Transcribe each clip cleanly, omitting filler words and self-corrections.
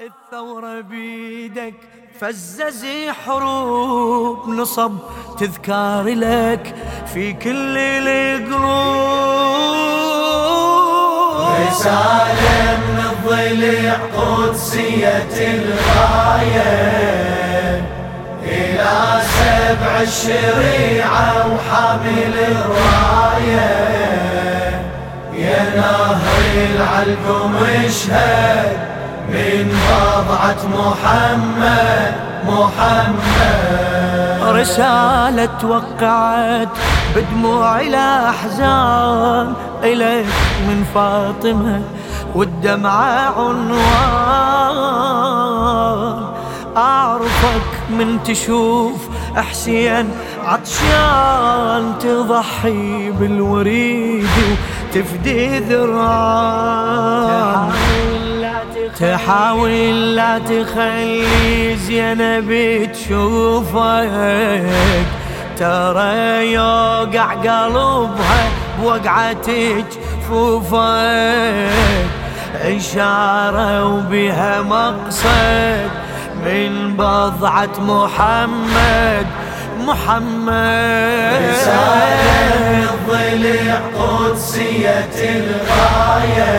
الثورة بيدك فززي حروب نصب تذكار لك في كل القلوب. رسالة من الضلع قدسية الغاية إلى سبع الشريعة وحامل الراية. يا نهر العلقم اشهد من بضعة محمد. رسالة وقعت بدموع الأحزان إليك من فاطمة والدمعة عنوان. أعرفك من تشوف حسين عطشان تضحي بالوريد وتفدي ذران. تحاول لا تخلي زينب تشوفك ترى يوقع قلبها بوقعة جفوفك. إشارة وبها مقصد من بضعة محمد. رسالة من الضلع قدسية الغاية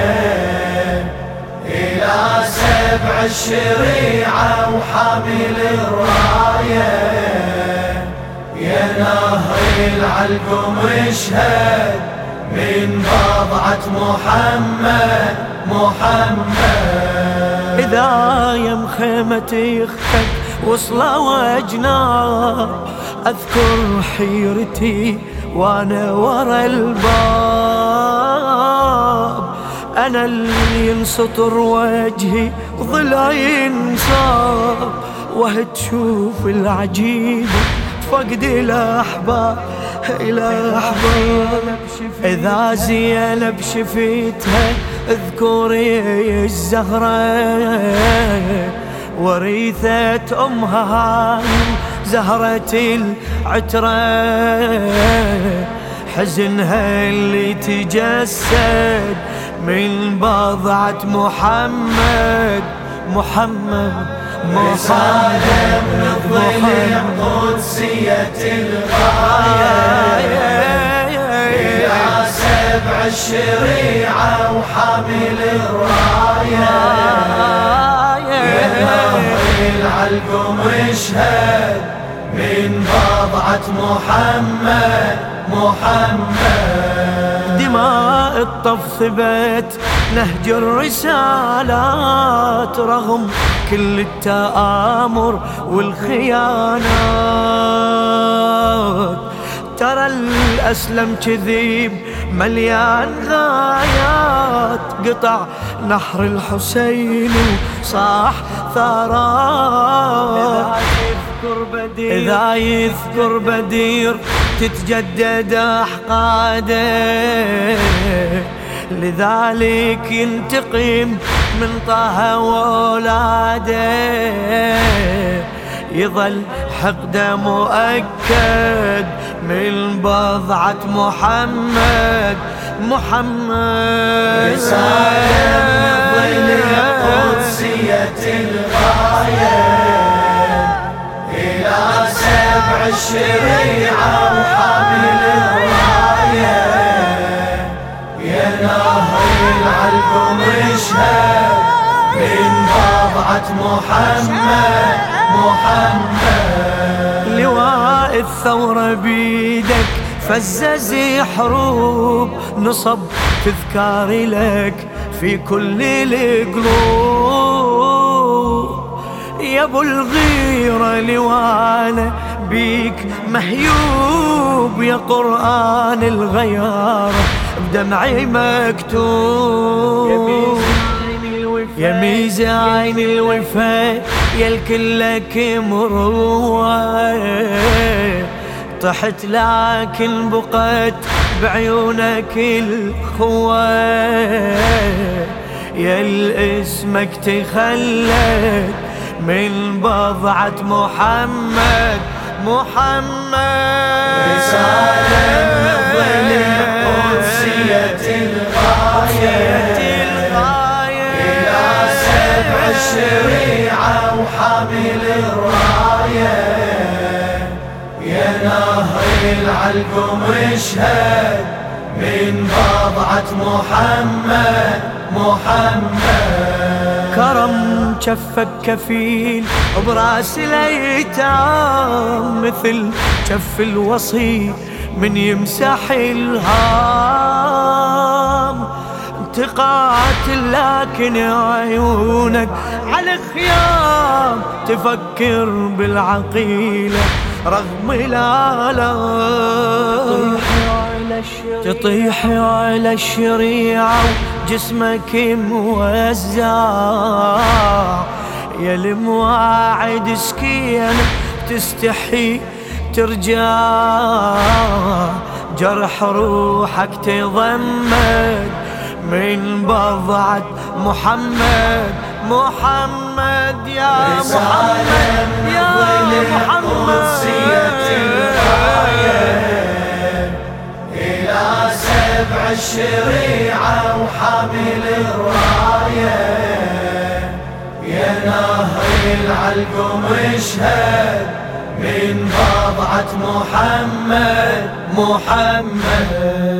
إلى سبع الشريعة وحامل الراية. يا نهر العلقم اشهد من بضعة محمد. إذا يم خيمتي اختك وصلوا أجناب أذكر حيرتي وأنا ورا الباب. أنا اللي ينسطر وجهي وضلعي ينصاب وهتشوف العجيب فقد الأحباب. إذا زينب شفيتها اذكري الزهرة وريثة أمها هاي زهرة العترة. حزنها اللي تجسد من بضعة محمد. رسالة من الضلع قدسية الغاية إلى سبع الشريعة وحامل الراية. يا نهر العلقم اشهد من بضعة محمد. دماء الطف ثبت نهج الرسالات رغم كل التآمر والخيانات. ترى الأسلم كذيب مليان غايات قطع نحر الحسين وصاح ثارات. إذا يذكر بدير تتجدد أحقاده لذلك ينتقم من طه وولاده. يظل حقده مؤكد من بضعة محمد. رسالة من الضلع قدسية الغاية إلى سبع الشريعة وحامل الراية. يا نهر العلقم اشهد من بضعة محمد. لواء الثورة بيدك فززي حروب نصب تذكار لك في كل القلوب. يا ابو الغيرة لوانا بيك مهيوب. يا قرآن الغيار بدمعي مكتوب. يا ميزان الوفاء يا الكل لك مروة. طحت لكن بقت بعيونك الخوة. يا الاسمك تخلت من بضعة محمد. رسالة من الضلع قدسية الغاية إلى سبع الشريعة وحامل الراية يا نهر العلقم اشهد من بضعة محمد كرم جفك كفيل براس الايتام مثل جف الوصي من يمسح الهام تقاتل لكن عيونك على خيام تفكر بالعقيلة رغم الآلام تطيح على الشريعة وجسمك موزع يا المواعد سكينة تستحي ترجع جرح روحك تضمد من بضعة محمد يا محمد يا محمد إلى سبع الشريعة وحامل الراية يا نهر العلقم اشهد من بضعة محمد